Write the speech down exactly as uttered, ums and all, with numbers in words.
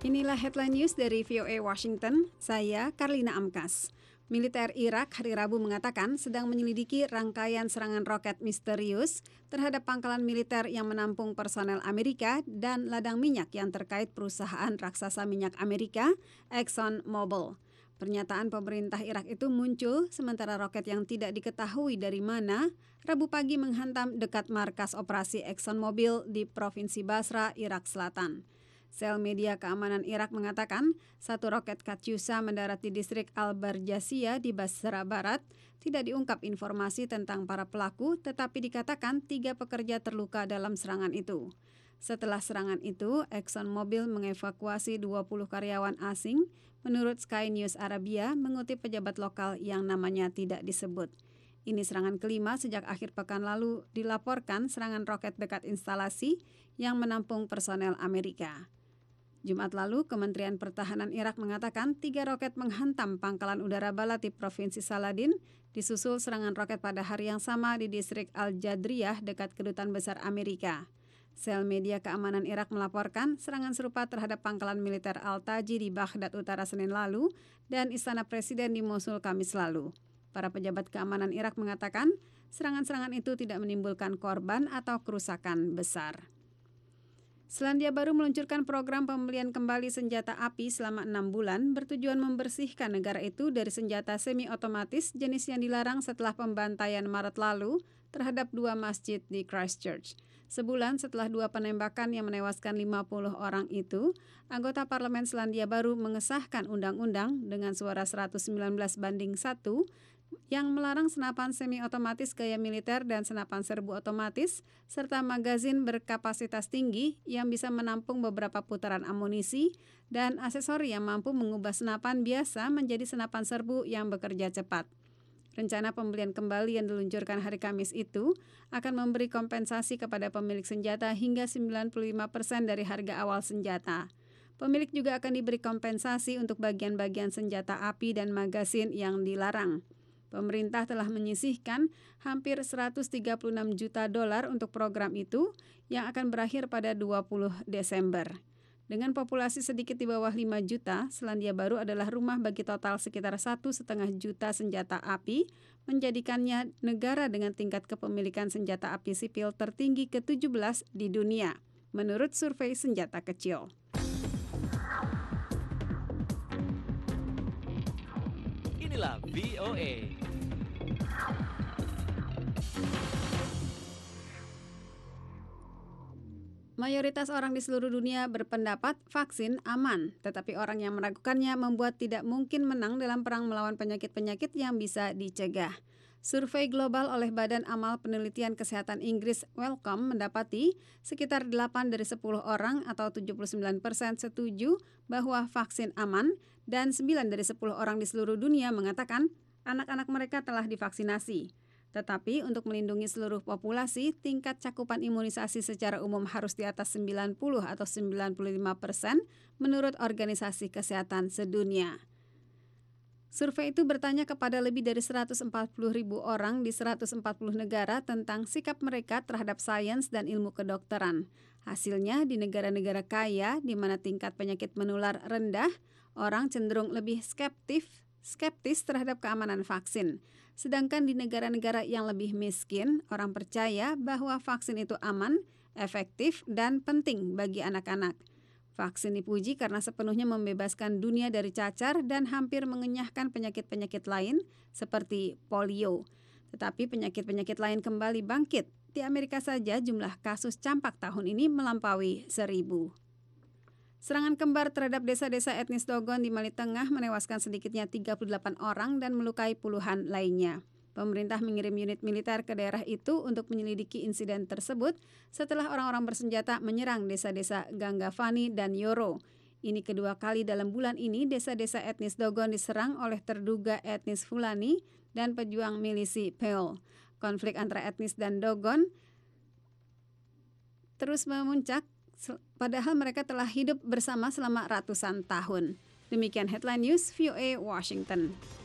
Inilah headline news dari V O A Washington, saya Karlina Amkas. Militer Irak hari Rabu mengatakan sedang menyelidiki rangkaian serangan roket misterius terhadap pangkalan militer yang menampung personel Amerika dan ladang minyak yang terkait perusahaan raksasa minyak Amerika, Exxon Mobil. Pernyataan pemerintah Irak itu muncul sementara roket yang tidak diketahui dari mana Rabu pagi menghantam dekat markas operasi Exxon Mobil di Provinsi Basra, Irak Selatan. Sel media keamanan Irak mengatakan satu roket Katyusha mendarat di distrik Al-Barjasiyah di Basra Barat. Tidak diungkap informasi tentang para pelaku, tetapi dikatakan tiga pekerja terluka dalam serangan itu. Setelah serangan itu, Exxon Mobil mengevakuasi dua puluh karyawan asing, menurut Sky News Arabia mengutip pejabat lokal yang namanya tidak disebut. Ini serangan kelima sejak akhir pekan lalu dilaporkan serangan roket dekat instalasi yang menampung personel Amerika. Jumat lalu, Kementerian Pertahanan Irak mengatakan tiga roket menghantam pangkalan udara Balad di Provinsi Saladin, disusul serangan roket pada hari yang sama di distrik Al-Jadriyah dekat Kedutaan Besar Amerika. Sel media keamanan Irak melaporkan serangan serupa terhadap pangkalan militer Al-Taji di Baghdad Utara Senin lalu dan Istana Presiden di Mosul Kamis lalu. Para pejabat keamanan Irak mengatakan serangan-serangan itu tidak menimbulkan korban atau kerusakan besar. Selandia Baru meluncurkan program pembelian kembali senjata api selama enam bulan bertujuan membersihkan negara itu dari senjata semi-otomatis jenis yang dilarang setelah pembantaian Maret lalu terhadap dua masjid di Christchurch. Sebulan setelah dua penembakan yang menewaskan lima puluh orang itu, anggota Parlemen Selandia Baru mengesahkan undang-undang dengan suara seratus sembilan belas banding satu yang melarang senapan semi-otomatis gaya militer dan senapan serbu otomatis, serta magazin berkapasitas tinggi yang bisa menampung beberapa putaran amunisi dan aksesori yang mampu mengubah senapan biasa menjadi senapan serbu yang bekerja cepat. Rencana pembelian kembali yang diluncurkan hari Kamis itu akan memberi kompensasi kepada pemilik senjata hingga sembilan puluh lima persen dari harga awal senjata. Pemilik juga akan diberi kompensasi untuk bagian-bagian senjata api dan magazin yang dilarang. Pemerintah telah menyisihkan hampir seratus tiga puluh enam juta dolar untuk program itu yang akan berakhir pada dua puluh Desember. Dengan populasi sedikit di bawah lima juta, Selandia Baru adalah rumah bagi total sekitar satu koma lima juta senjata api, menjadikannya negara dengan tingkat kepemilikan senjata api sipil tertinggi ke tujuh belas di dunia, menurut survei senjata kecil. Inilah V O A. Mayoritas orang di seluruh dunia berpendapat vaksin aman, tetapi orang yang meragukannya membuat tidak mungkin menang dalam perang melawan penyakit-penyakit yang bisa dicegah. Survei global oleh Badan Amal Penelitian Kesehatan Inggris Wellcome mendapati sekitar delapan dari sepuluh orang atau tujuh puluh sembilan persen setuju bahwa vaksin aman dan sembilan dari sepuluh orang di seluruh dunia mengatakan anak-anak mereka telah divaksinasi. Tetapi untuk melindungi seluruh populasi, tingkat cakupan imunisasi secara umum harus di atas sembilan puluh atau sembilan puluh lima persen menurut Organisasi Kesehatan Sedunia. Survei itu bertanya kepada lebih dari seratus empat puluh ribu orang di seratus empat puluh negara tentang sikap mereka terhadap sains dan ilmu kedokteran. Hasilnya, di negara-negara kaya di mana tingkat penyakit menular rendah, orang cenderung lebih skeptif, skeptis terhadap keamanan vaksin. Sedangkan di negara-negara yang lebih miskin, orang percaya bahwa vaksin itu aman, efektif, dan penting bagi anak-anak. Vaksin dipuji karena sepenuhnya membebaskan dunia dari cacar dan hampir mengenyahkan penyakit-penyakit lain seperti polio. Tetapi penyakit-penyakit lain kembali bangkit. Di Amerika saja jumlah kasus campak tahun ini melampaui seribu. Serangan kembar terhadap desa-desa etnis Dogon di Mali Tengah menewaskan sedikitnya tiga puluh delapan orang dan melukai puluhan lainnya. Pemerintah mengirim unit militer ke daerah itu untuk menyelidiki insiden tersebut setelah orang-orang bersenjata menyerang desa-desa Gangafani dan Yoro. Ini kedua kali dalam bulan ini desa-desa etnis Dogon diserang oleh terduga etnis Fulani dan pejuang milisi Peol. Konflik antara etnis dan Dogon terus memuncak, padahal mereka telah hidup bersama selama ratusan tahun. Demikian headline news V O A Washington.